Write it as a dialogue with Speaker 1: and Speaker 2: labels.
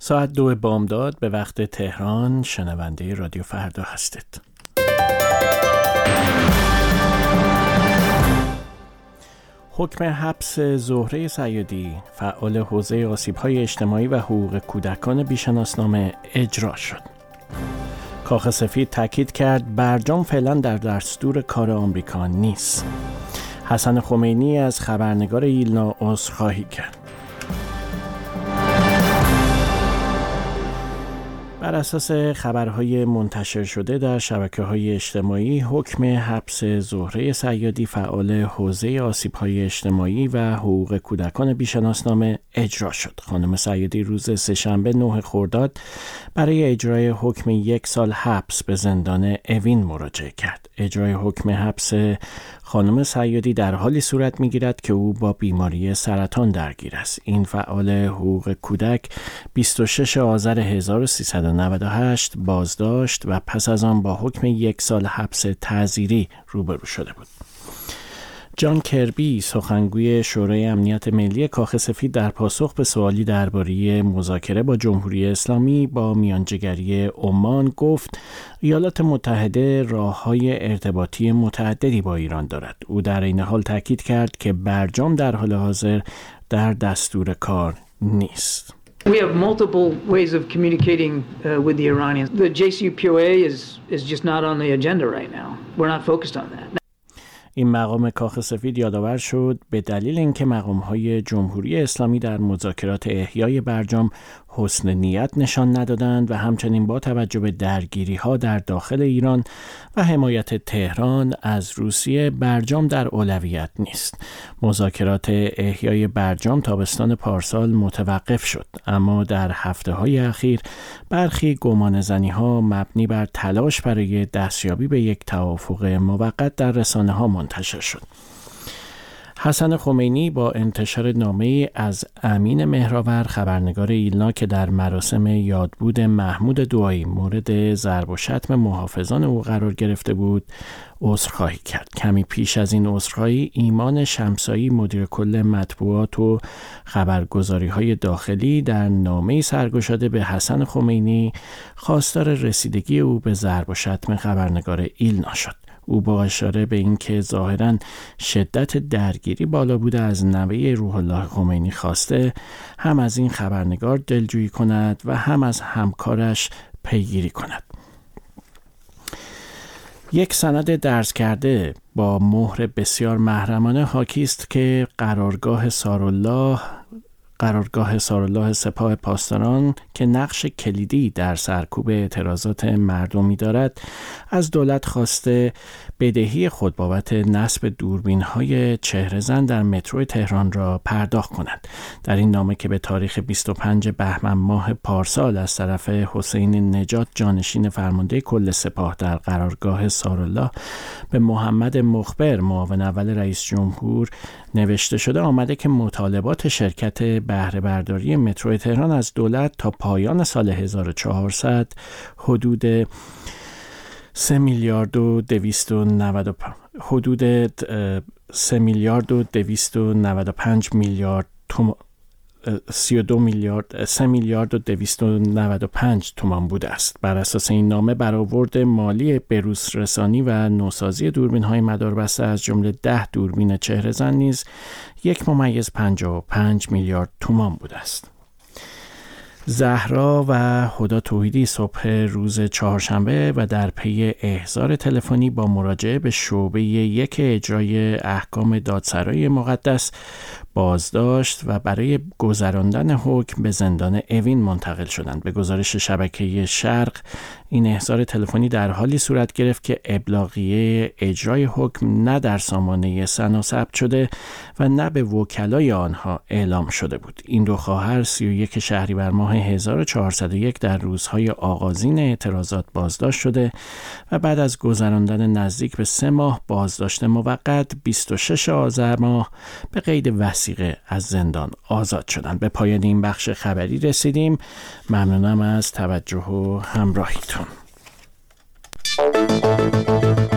Speaker 1: ساعت 2 بامداد به وقت تهران. شنونده رادیو فردا هستید. حکم حبس زهره صیادی، فعال حوزه آسیب‌های اجتماعی و حقوق کودکان بی‌شناسنامه اجرا شد. کاخ سفید تاکید کرد برجام فعلا در دستور کار آمریکا نیست. حسن خمینی از خبرنگار ایلنا عذرخواهی کرد. بر اساس خبرهای منتشر شده در شبکه‌های اجتماعی، حکم حبس زهره صیادی، فعال حوزه آسیب‌های اجتماعی و حقوق کودکان بی‌شناسنامه اجرا شد. خانم صیادی روز سه‌شنبه 9 خرداد برای اجرای حکم 1 سال حبس به زندان اوین مراجعه کرد. اجرای حکم حبس خانم صیادی در حالی صورت می‌گیرد که او با بیماری سرطان درگیر است. این فعال حقوق کودک 26 آذر 1398 بازداشت و پس از آن با حکم 1 سال حبس تعزیری روبرو شده بود. جان کربی، سخنگوی شورای امنیت ملی کاخ سفید، در پاسخ به سوالی درباره مذاکره با جمهوری اسلامی با میانجیگری عمان گفت ایالات متحده راه‌های ارتباطی متعددی با ایران دارد. او در این حال تاکید کرد که برجام در حال حاضر در دستور کار نیست.
Speaker 2: We have multiple ways of communicating with the Iranians. The JCPOA is just not on the agenda right now. We're not focused on that.
Speaker 1: این مقام کاخ سفید یادآور شد به دلیل اینکه مقام‌های جمهوری اسلامی در مذاکرات احیای برجام حسن نیت نشان ندادند و همچنین با توجه به درگیری‌ها در داخل ایران و حمایت تهران از روسیه، برجام در اولویت نیست. مذاکرات احیای برجام تابستان پارسال متوقف شد، اما در هفته‌های اخیر برخی گمانه‌زنی‌ها مبنی بر تلاش برای دستیابی به یک توافق موقت در رسانه‌ها منتشر شد. حسن خمینی با انتشار نامه‌ای از امین مهرآور، خبرنگار ایلنا، که در مراسم یادبود محمود دعایی مورد ضرب و شتم محافظان او قرار گرفته بود، عذرخواهی کرد. کمی پیش از این عذرخواهی، ایمان شمسایی، مدیر کل مطبوعات و خبرگزاری‌های داخلی، در نامه‌ای سرگشاده به حسن خمینی خواستار رسیدگی او به ضرب و شتم خبرنگار ایلنا شد. او با اشاره به اینکه ظاهراً شدت درگیری بالا بوده از نوه روح الله خمینی خواسته هم از این خبرنگار دلجویی کند و هم از همکارش پیگیری کند. یک سند درج کرده با مهر بسیار محرمانه حاکی است که قرارگاه سارالله سپاه پاسداران که نقش کلیدی در سرکوب اعتراضات مردمی دارد، از دولت خواسته بدهی خود بابت نصب دوربین‌های چهره‌زن در مترو تهران را پرداخت کند. در این نامه که به تاریخ 25 بهمن ماه پارسال از طرف حسین نجات، جانشین فرمانده کل سپاه در قرارگاه سارالله، به محمد مخبر، معاون اول رئیس جمهور نوشته شده، آمده که مطالبات شرکت بهره برداری مترو تهران از دولت تا پایان سال 1400 حدود 3 میلیارد و 295 میلیارد 3 میلیارد و 295 تومان بوده است. بر اساس این نامه، برآورد مالی بروز رسانی و نوسازی دوربین‌های مداربسته از جمله 10 دوربین چهره‌زن نیز 1.55 میلیارد تومان بوده است. زهرا و هدی توحیدی صبح روز چهارشنبه و در پی احضار تلفنی با مراجعه به شعبه 1 اجرای احکام دادسرای مقدس بازداشت و برای گذراندن حکم به زندان اوین منتقل شدند. به گزارش شبکه شرق، این احضار تلفنی در حالی صورت گرفت که ابلاغیه اجرای حکم نه در سامانه سنا ثبت شده و نه به وکلای آنها اعلام شده بود. این دو خواهر 31 شهریور ماه 1401 در روزهای آغازین اعتراضات بازداشت شده و بعد از گذراندن نزدیک به 3 ماه بازداشت موقت 26 آذر ماه به قید وثیقه از زندان آزاد شدند. به پایان این بخش خبری رسیدیم. ممنونم از توجه و همراهیتون.